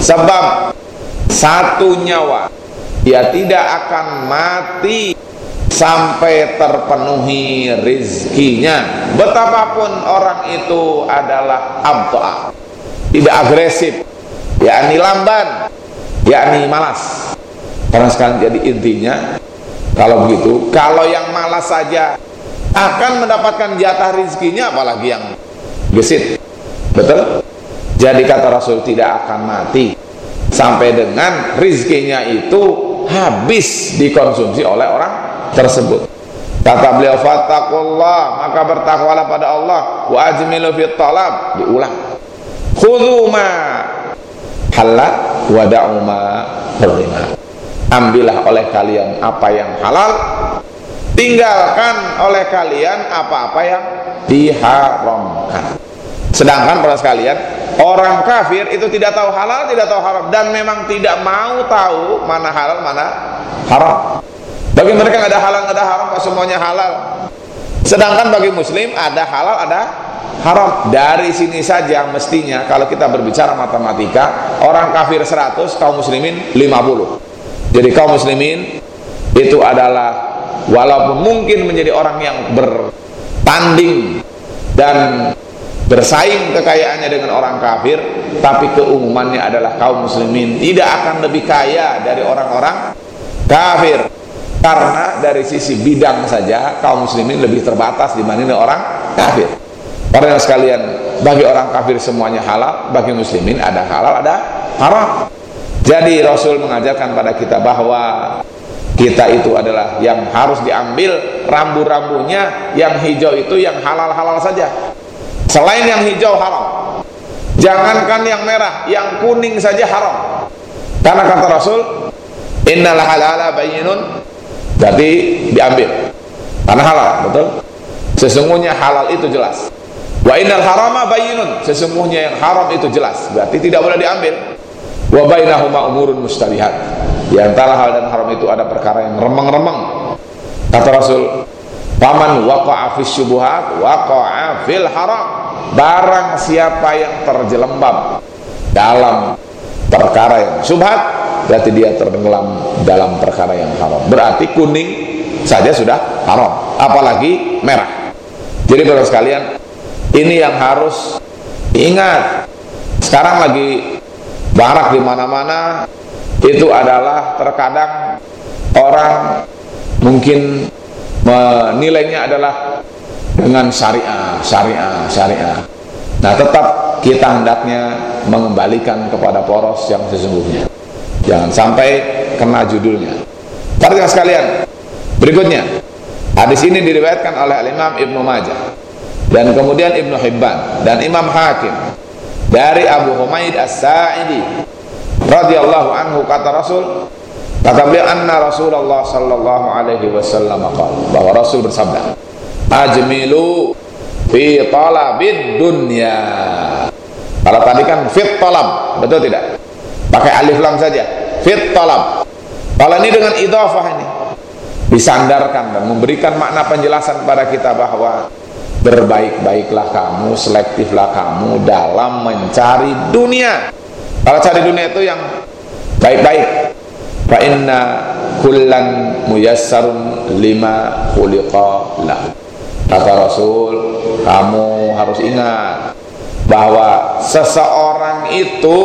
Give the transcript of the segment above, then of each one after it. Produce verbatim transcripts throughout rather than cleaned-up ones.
Sebab satu nyawa dia tidak akan mati sampai terpenuhi rizkinya, betapapun orang itu adalah abto'a, tidak agresif, yakni lamban, yakni malas. Karena sekarang jadi intinya, kalau begitu, kalau yang malas saja akan mendapatkan jatah rizkinya, apalagi yang gesit. Betul? Jadi kata Rasul, tidak akan mati sampai dengan rizkinya itu habis dikonsumsi oleh orang tersebut. Kata beliau, fattaqullah, maka bertakwalah pada Allah, wa ajmilu fit talab, diulang, khudhu ma halal wa da'u ma hurrima, ambillah oleh kalian apa yang halal, tinggalkan oleh kalian apa-apa yang diharamkan. Sedangkan para sekalian, orang kafir itu tidak tahu halal, tidak tahu haram, dan memang tidak mau tahu mana halal, mana haram. Bagi mereka nggak ada halal, nggak ada haram, kok semuanya halal. Sedangkan bagi muslim ada halal, ada haram. Dari sini saja mestinya kalau kita berbicara matematika, orang kafir seratus, kaum muslimin lima puluh. Jadi kaum muslimin itu adalah, walaupun mungkin menjadi orang yang bertanding dan bersaing kekayaannya dengan orang kafir, tapi keumumannya adalah kaum muslimin tidak akan lebih kaya dari orang-orang kafir. Karena dari sisi bidang saja kaum muslimin lebih terbatas dibanding orang kafir. Para sekalian, bagi orang kafir semuanya halal, bagi muslimin ada halal, ada haram. Jadi Rasul mengajarkan pada kita bahwa kita itu adalah yang harus diambil rambu-rambunya, yang hijau itu yang halal-halal saja. Selain yang hijau haram. Jangankan yang merah, yang kuning saja haram. Karena kata Rasul, innal halala bayyinun, jadi diambil karena halal, betul? Sesungguhnya halal itu jelas. Wa innal harama bayyinun, sesungguhnya yang haram itu jelas, berarti tidak boleh diambil. Wa bainahuma umurun mustabihat, di antara hal dan haram itu ada perkara yang remeng-remeng. Kata Rasul, faman waqa'a fis syubuhat waqa'a fil haram, barang siapa yang terjelembab dalam perkara yang syubhat, berarti dia tenggelam dalam perkara yang haram. Berarti kuning saja sudah haram, apalagi merah. Jadi bapak sekalian, ini yang harus diingat. Sekarang lagi barak di mana-mana, itu adalah terkadang orang mungkin menilainya adalah dengan syariah, syariah, syariah. Nah, tetap kita hendaknya mengembalikan kepada poros yang sesungguhnya. Jangan sampai kena judulnya. Para sekalian, berikutnya, hadis ini diriwayatkan oleh Imam Ibnu Majah dan kemudian Ibnu Hibban dan Imam Hakim dari Abu Humaid As-Sa'idi radhiyallahu anhu, kata Rasul, kata beliau, anna Rasulullah sallallahu alaihi wasallam qala, bahwa Rasul bersabda, ajmilu fi talabid dunya. Kalau tadi kan fit talab, betul tidak? Pakai alif lam saja, fit talab. Kalau ini dengan idhafah, ini disandarkan dan memberikan makna penjelasan kepada kita bahwa berbaik-baiklah kamu, selektiflah kamu dalam mencari dunia. Kalau cari dunia itu yang baik-baik. Fa inna kullan muyassarun lima khuliqa lahu. Kata Rasul, kamu harus ingat bahwa seseorang itu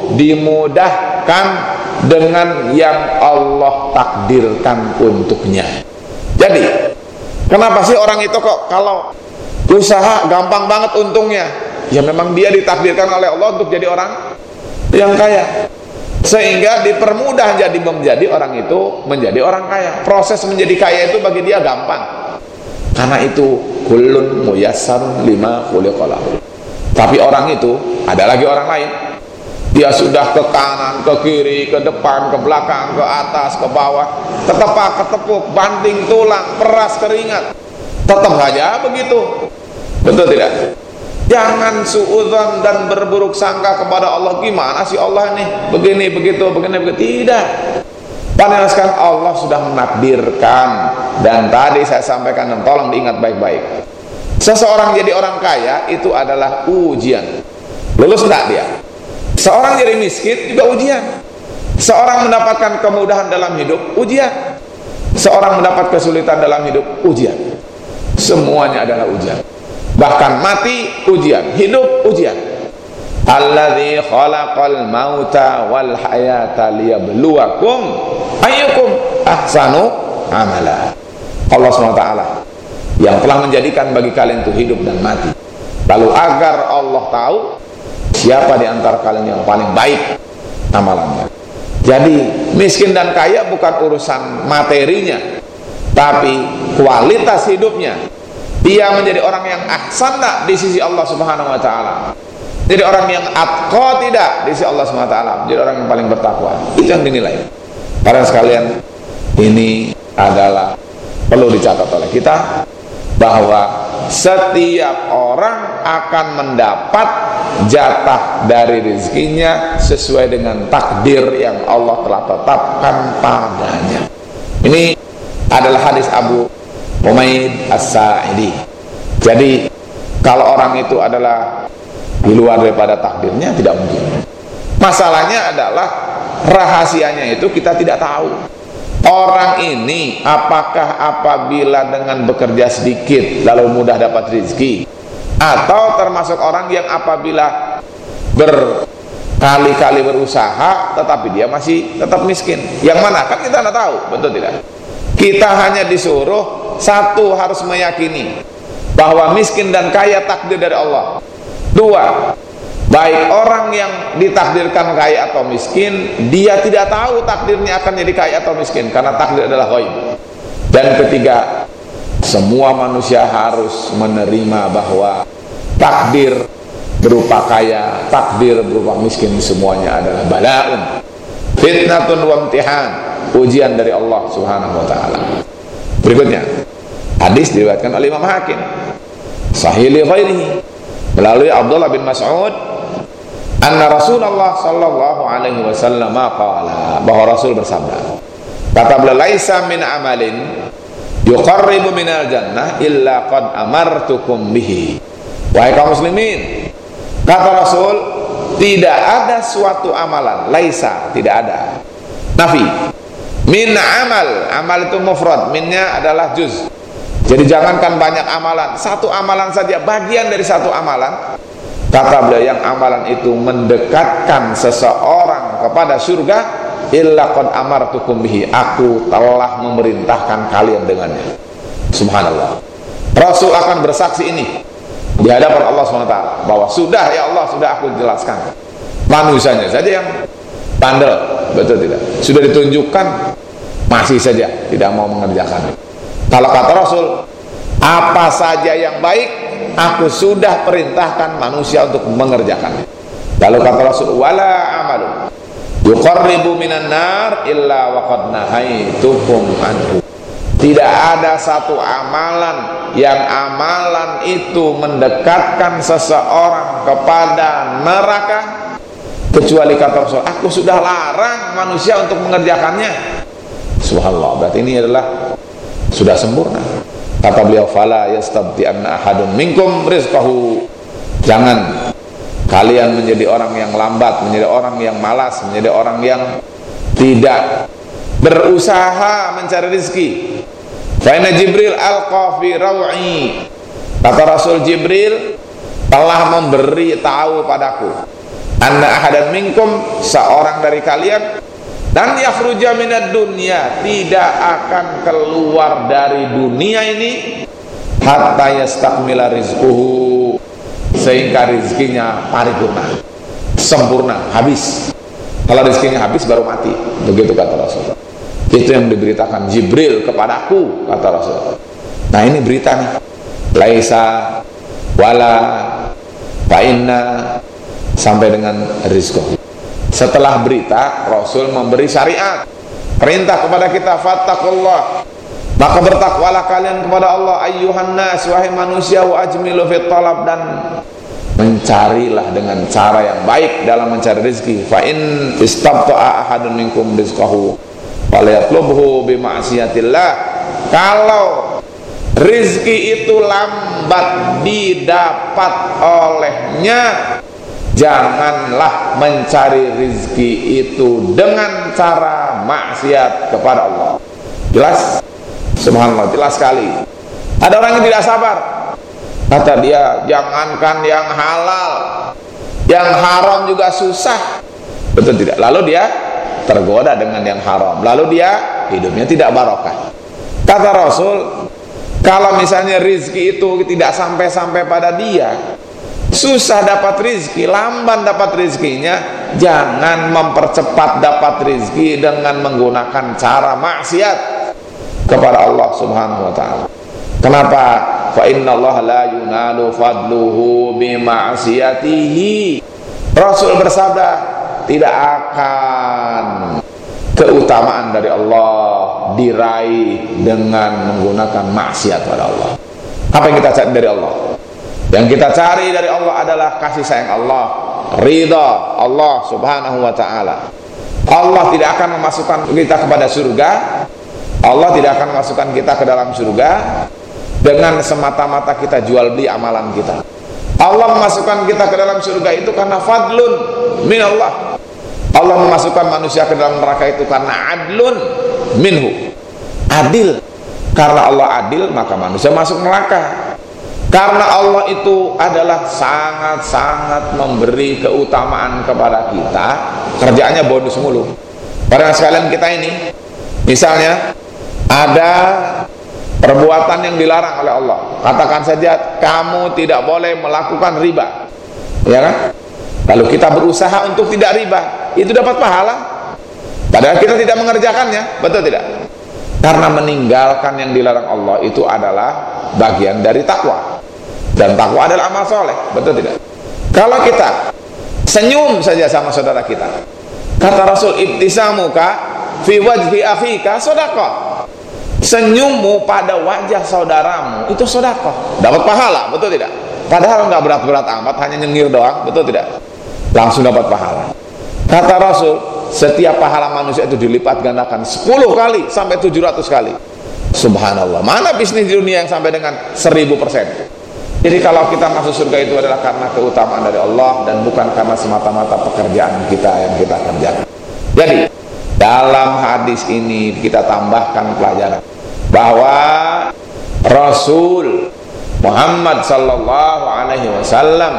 dimudahkan dengan yang Allah takdirkan untuknya. Jadi, kenapa sih orang itu kok kalau usaha gampang banget untungnya? Ya memang dia ditakdirkan oleh Allah untuk jadi orang yang kaya, sehingga dipermudah jadi menjadi orang itu menjadi orang kaya. Proses menjadi kaya itu bagi dia gampang. Karena itu kullun muyassarun lima khuliqa lahu. Tapi orang itu ada lagi orang lain. Dia sudah ke kanan, ke kiri, ke depan, ke belakang, ke atas, ke bawah, ketepak, ketepuk, banting tulang, peras keringat, tetap saja begitu. Betul tidak? Jangan suudzon dan berburuk sangka kepada Allah. Gimana sih Allah nih? Begini, begitu, begini, begitu. Tidak. Panaskan Allah sudah menakdirkan. Dan tadi saya sampaikan, dan tolong diingat baik-baik. Seseorang jadi orang kaya itu adalah ujian. Lulus enggak dia? Seorang jadi miskin juga ujian. Seorang mendapatkan kemudahan dalam hidup, ujian. Seorang mendapat kesulitan dalam hidup, ujian. Semuanya adalah ujian. Bahkan mati ujian, hidup ujian. Alladzi khalaqal mauta wal hayata liyabluwakum ayyukum ahsanu amala. Allah subhanahu wa taala yang telah menjadikan bagi kalian itu hidup dan mati, lalu agar Allah tahu siapa di antara kalian yang paling baik amalannya. Jadi miskin dan kaya bukan urusan materinya, tapi kualitas hidupnya. Dia menjadi orang yang ahsana di sisi Allah subhanahu wa ta'ala, jadi orang yang atqa tidak di sisi Allah subhanahu wa ta'ala, jadi orang yang paling bertakwa. Itu yang dinilai. Para sekalian, ini adalah perlu dicatat oleh kita, bahwa setiap orang akan mendapat jatah dari rezekinya sesuai dengan takdir yang Allah telah tetapkan padanya. Ini adalah hadis Abu Humaid As-Sa'idi. Jadi kalau orang itu adalah di luar daripada takdirnya, tidak mungkin. Masalahnya adalah rahasianya itu kita tidak tahu. Orang ini apakah apabila dengan bekerja sedikit lalu mudah dapat rezeki, atau termasuk orang yang apabila berkali-kali berusaha tetapi dia masih tetap miskin? Yang mana? Kan kita tidak tahu, betul tidak? Kita hanya disuruh satu, harus meyakini bahwa miskin dan kaya takdir dari Allah. Dua, baik orang yang ditakdirkan kaya atau miskin, dia tidak tahu takdirnya akan jadi kaya atau miskin, karena takdir adalah ghaib. Dan ketiga, semua manusia harus menerima bahwa takdir berupa kaya, takdir berupa miskin, semuanya adalah bala'un, fitnatun wa imtihan, ujian dari Allah subhanahu wa ta'ala. Berikutnya, hadis diriwayatkan oleh Imam Hakim sahih li ghairihi melalui Abdullah bin Mas'ud, anna Rasulullah sallallahu alaihi wasallam qala, bahwa Rasul bersabda, kata beliau, laisa min amalin yuqarribu minal jannah illa qad amartukum bihi. Wahai kaum muslimin, kata Rasul, tidak ada suatu amalan, laisa, tidak ada, nafi, min amal, amal itu mufrad, minnya adalah juz. Jadi jangankan banyak amalan, satu amalan saja, bagian dari satu amalan, kata beliau, yang amalan itu mendekatkan seseorang kepada surga, illa qad amartukum bihi, aku telah memerintahkan kalian dengannya. Subhanallah. Rasul akan bersaksi ini di hadapan Allah subhanahu wa taala, bahwa sudah ya Allah, sudah aku jelaskan. Manusianya saja yang bandel, betul tidak? Sudah ditunjukkan, masih saja tidak mau mengerjakannya. Kalau kata Rasul, apa saja yang baik aku sudah perintahkan manusia untuk mengerjakannya. Lalu kata Rasul, wala amalu yuqarribu minan nar illa wa qad nahaitukum anhu. Tidak ada satu amalan yang amalan itu mendekatkan seseorang kepada neraka, kecuali kata Rasul, aku sudah larang manusia untuk mengerjakannya. Subhanallah, berarti ini adalah sudah sempurna. Kata beliau, fala yastabti anna ahadun minkum rizqahu, jangan kalian menjadi orang yang lambat, menjadi orang yang malas, menjadi orang yang tidak berusaha mencari rezeki. Fa inna Jibril alqa fi raw'i, kata Rasul, Jibril telah memberi tahu padaku, anna ahadan minkum, seorang dari kalian, dan yakhruja minad dunya, tidak akan keluar dari dunia ini, hatta yastakmila rizquhu, sehingga rezekinya paripurna, sempurna, habis. Kalau rezekinya habis baru mati, begitu kata Rasul. Itu yang diberitakan Jibril kepadaku, kata Rasul. Nah ini berita nih, laisa wala fa inna, sampai dengan rizquhu. Setelah berita, Rasul memberi syariat, perintah kepada kita, fattaqullah, maka bertakwalah kalian kepada Allah, ayyuhan nas, wahai manusia, wa ajmilu fit talab, dan mencarilah dengan cara yang baik dalam mencari rezeki. Fa in istabta'a ahadun minkum rizqahu falyatlubhu bi ma'siyatillah, kalau rezeki itu lambat didapat olehnya, janganlah mencari rizki itu dengan cara maksiat kepada Allah. Jelas? Subhanallah, jelas sekali. Ada orang yang tidak sabar, kata dia, jangankan yang halal, yang haram juga susah. Betul tidak? Lalu dia tergoda dengan yang haram, lalu dia hidupnya tidak barokah. Kata Rasul, kalau misalnya rizki itu tidak sampai-sampai pada dia, susah dapat rizki, lamban dapat rizkinya, jangan mempercepat dapat rizki dengan menggunakan cara maksiat kepada Allah Subhanahu wa ta'ala. Kenapa? Fa inna Allah la yunalu fadluhu bima'siyatihi. Rasul bersabda, tidak akan keutamaan dari Allah diraih dengan menggunakan maksiat pada Allah. Apa yang kita cari dari Allah? Yang kita cari dari Allah adalah kasih sayang Allah, ridha Allah Subhanahu wa ta'ala. Allah tidak akan memasukkan kita kepada surga, Allah tidak akan memasukkan kita ke dalam surga dengan semata-mata kita jual beli amalan kita. Allah memasukkan kita ke dalam surga itu karena fadlun min Allah. Allah memasukkan manusia ke dalam neraka itu karena adlun minhu, adil. Karena Allah adil, maka manusia masuk neraka. Karena Allah itu adalah sangat-sangat memberi keutamaan kepada kita, kerjaannya bonus mulu. Para sekalian kita ini, misalnya ada perbuatan yang dilarang oleh Allah, katakan saja kamu tidak boleh melakukan riba, ya kan? Lalu kita berusaha untuk tidak riba, itu dapat pahala, padahal kita tidak mengerjakannya, betul tidak? Karena meninggalkan yang dilarang Allah itu adalah bagian dari takwa, dan takwa adalah amal soleh, betul tidak? Kalau kita senyum saja sama saudara kita, kata Rasul, ibtisamuka fi wajhi akhika sedekah. Senyummu pada wajah saudaramu itu sedekah, dapat pahala, betul tidak? Padahal nggak berat-berat amat, hanya nyengir doang, betul tidak? Langsung dapat pahala. Kata Rasul, setiap pahala manusia itu dilipat gandakan sepuluh kali sampai tujuh ratus kali. Subhanallah, mana bisnis di dunia yang sampai dengan seribu persen? Jadi kalau kita masuk surga itu adalah karena keutamaan dari Allah dan bukan karena semata-mata pekerjaan kita yang kita kerjakan. Jadi dalam hadis ini kita tambahkan pelajaran bahwa Rasul Muhammad sallallahu alaihi wasallam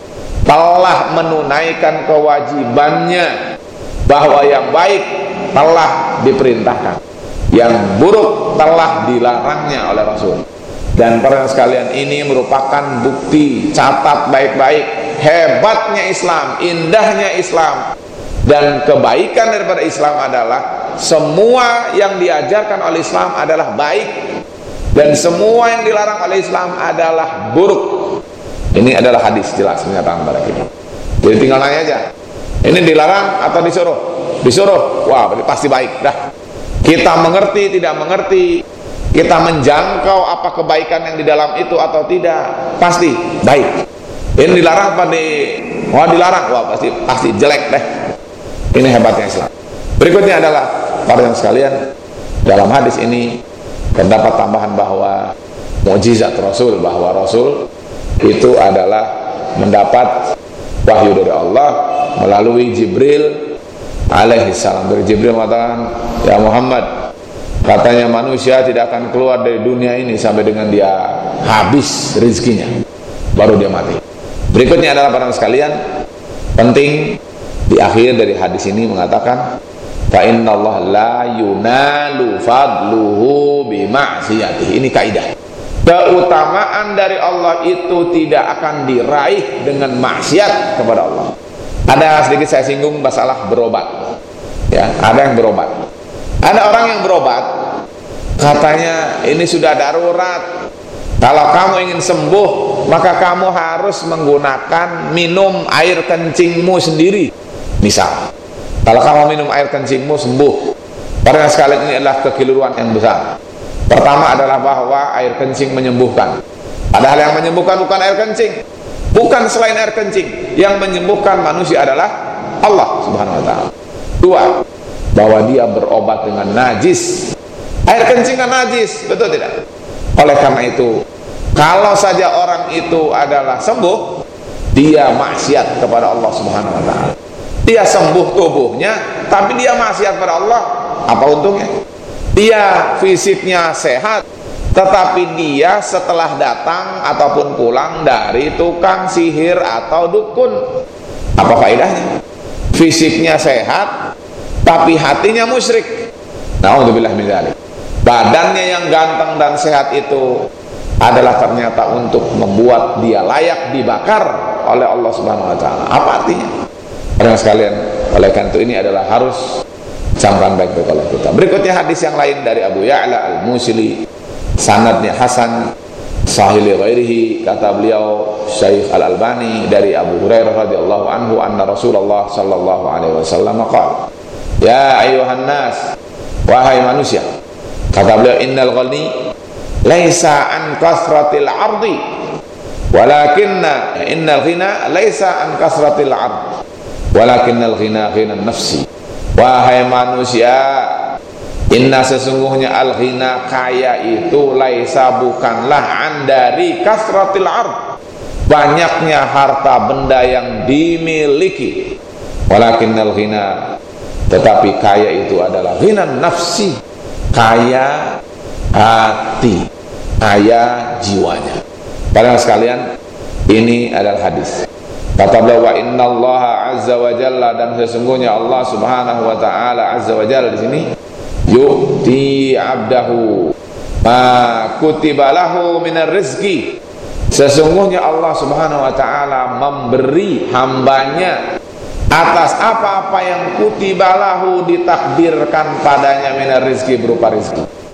telah menunaikan kewajibannya, bahwa yang baik telah diperintahkan, yang buruk telah dilarangnya oleh Rasul. Dan para sekalian, ini merupakan bukti, catat baik-baik, hebatnya Islam, indahnya Islam. Dan kebaikan daripada Islam adalah semua yang diajarkan oleh Islam adalah baik, dan semua yang dilarang oleh Islam adalah buruk. Ini adalah hadis jelas menyatakan kepada kita. Jadi tinggal nanya aja, ini dilarang atau disuruh? Disuruh, wah berarti pasti baik dah. Kita mengerti, tidak mengerti, kita menjangkau apa kebaikan yang di dalam itu atau tidak, pasti baik. Ini dilarang apa di, wah dilarang, wah pasti pasti jelek deh. Ini hebatnya Islam. Berikutnya adalah para yang sekalian, dalam hadis ini terdapat tambahan bahwa mukjizat Rasul, bahwa Rasul itu adalah mendapat wahyu dari Allah melalui Jibril alaihi salam. Dari Jibril mengatakan, ya Muhammad, katanya manusia tidak akan keluar dari dunia ini sampai dengan dia habis rezekinya, baru dia mati. Berikutnya adalah para sekalian, penting di akhir dari hadis ini mengatakan, fa innallaha la yunalu fadluhu bima'siyatihi. Ini kaidah. Keutamaan dari Allah itu tidak akan diraih dengan maksiat kepada Allah. Ada sedikit saya singgung masalah berobat. Ya, ada yang berobat. Ada orang yang berobat, katanya ini sudah darurat. Kalau kamu ingin sembuh, maka kamu harus menggunakan minum air kencingmu sendiri. Misal, kalau kamu minum air kencingmu sembuh. Karena sekalian ini adalah kekeliruan yang besar. Pertama adalah bahwa air kencing menyembuhkan. Padahal yang menyembuhkan bukan air kencing, bukan selain air kencing. Yang menyembuhkan manusia adalah Allah Subhanahu wa ta'ala. Dua, bahwa dia berobat dengan najis. Air kencing kan najis, betul tidak? Oleh karena itu, kalau saja orang itu adalah sembuh, dia maksiat kepada Allah Subhanahu wa taala. Dia sembuh tubuhnya tapi dia maksiat pada Allah, apa untungnya? Dia fisiknya sehat tetapi dia setelah datang ataupun pulang dari tukang sihir atau dukun, apa faedahnya? Fisiknya sehat tapi hatinya musyrik. Na'udzubillah min dzalik. Badannya yang ganteng dan sehat itu adalah ternyata untuk membuat dia layak dibakar oleh Allah Subhanahu wa taala. Apa artinya? Para sekalian, oleh karena itu ini adalah harus camkan baik-baik oleh kita. Berikutnya hadis yang lain dari Abu Ya'la Al-Musili, sanadnya hasan, sahih li ghairihi, kata beliau Syekh Al-Albani dari Abu Hurairah radhiyallahu anhu anna Rasulullah sallallahu alaihi wasallam qala, ya ayuhan nas, wahai manusia, kata beliau, innal ghani laisa an kasratil ardi walakinna innal ghina laisa an kasratil ard walakinnal ghina ghina nafsi. Wahai manusia, inna sesungguhnya al ghina kaya itu laisa bukanlah an dari kasratil ard, banyaknya harta benda yang dimiliki, walakinnal ghina, tetapi kaya itu adalah ghina nafsi, kaya hati, kaya jiwanya. Para sekalian, ini adalah hadis. Kata beliau, wa innallaha azza wa jalla, dan sesungguhnya Allah Subhanahu wa taala azza wa jalla di sini yu'ti 'abdahu ma kutiba lahu minar rizqi. Sesungguhnya Allah Subhanahu wa taala memberi hambanya atas apa-apa yang kutiba lahu, ditakdirkan padanya, minar rizqi, berupa rizki.